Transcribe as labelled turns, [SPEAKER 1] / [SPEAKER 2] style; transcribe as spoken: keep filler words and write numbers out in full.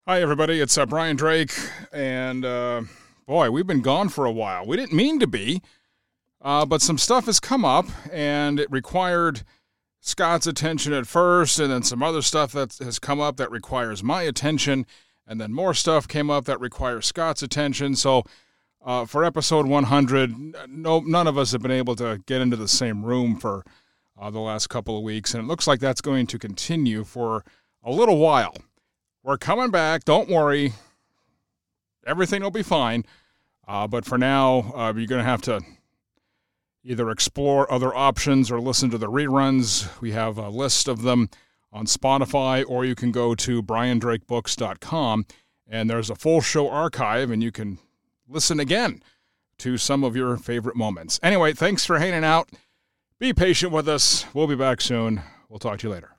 [SPEAKER 1] Hi, everybody. It's uh, Brian Drake, and uh, boy, we've been gone for a while. We didn't mean to be, uh, but some stuff has come up, and it required Scott's attention at first, and then some other stuff that has come up that requires my attention, and then more stuff came up that requires Scott's attention. So uh, for episode one hundred, no, none of us have been able to get into the same room for uh, the last couple of weeks, and it looks like that's going to continue for a little while. We're coming back. Don't worry. Everything will be fine. Uh, but for now, uh, you're going to have to either explore other options or listen to the reruns. We have a list of them on Spotify, or you can go to brian drake books dot com, and there's a full show archive, and you can listen again to some of your favorite moments. Anyway, thanks for hanging out. Be patient with us. We'll be back soon. We'll talk to you later.